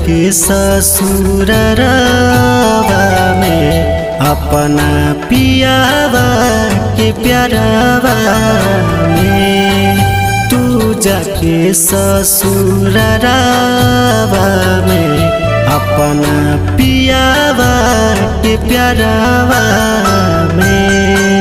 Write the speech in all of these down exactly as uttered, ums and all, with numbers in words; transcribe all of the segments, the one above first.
जाके ससुररवा में अपना पियावा के प्यारवा में तू जाके ससुररवा में अपना पियावा के प्यारवा में।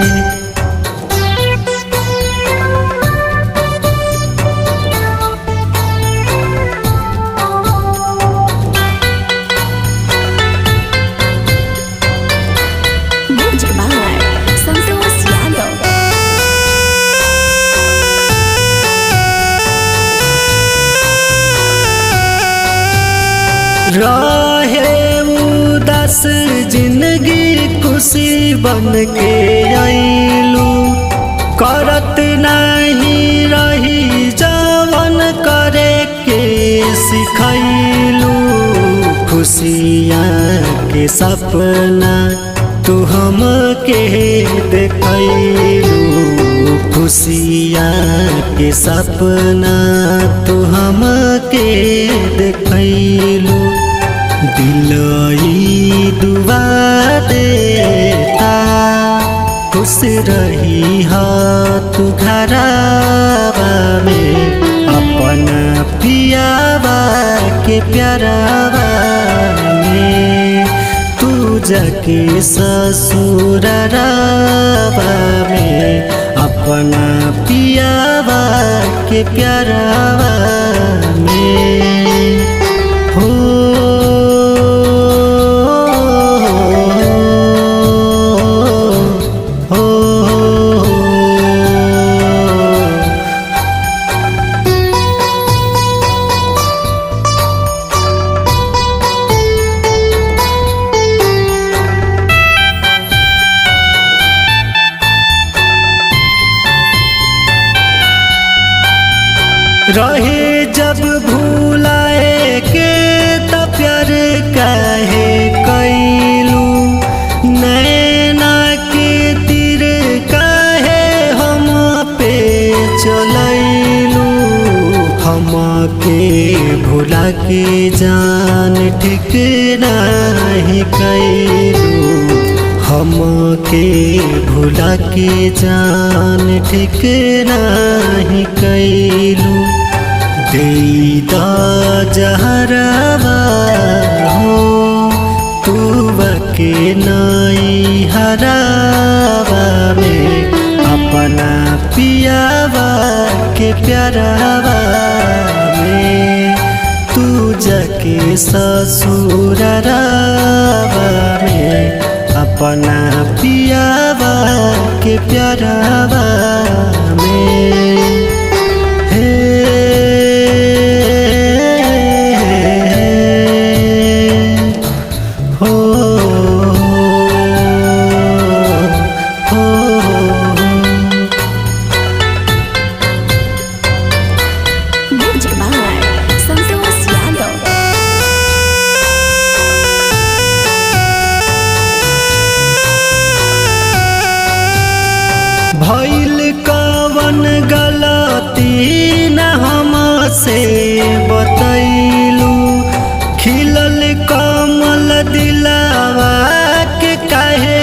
रहे उदास जिंदगी खुशी बन के आइलू करत नहीं रही जवन करे के सिखैलू खुशियाँ के सपना तू हमके देखैलू खुशियाँ के सपना तू हमके देखैलू दिलई दुआ देता खुश रही हा तू घरवा में अपना पियावा के प्यारवा में तू जाके ससुररवा में अपना पियावा के प्यारवा में हो रहे जब भूलाए के त प्यार काहे कैलू नैना के तीर काहे हम पे चलैलू हम के भुला के जान ठीक नहीं कैलू हम के भुला के जान ठीक नहीं कैलू देदा जहरवा हो तू बके नाई हरावा में अपना पियावा के प्यारवा में तू जाके ससुररवा में अपना पियावा के प्यारवा में भइल कवन गलती न हमसे बतैलू खिलल कमल दिलावा के काहे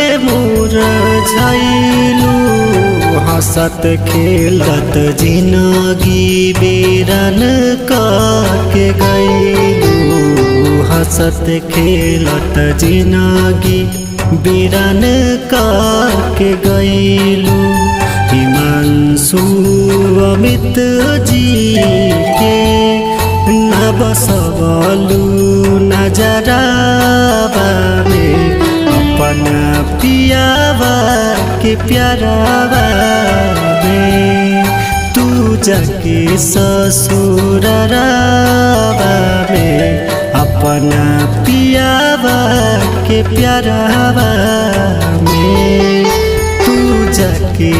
मुरझैलू हंसत खेलत जिंदगी बेरन के गैलू हंसत खेलत जिंदगी बिरन के गैलू हिमांशु अमित जी के न बसवलू नजरावा में अपना पियावा के प्यारवा में तू जाके ससुररवा में अपना पियावा के प्यारवा में तू जाके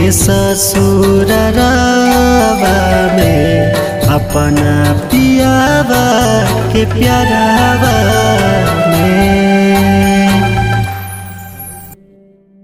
ससुररवा में अपना पियावा के प्यारवा में।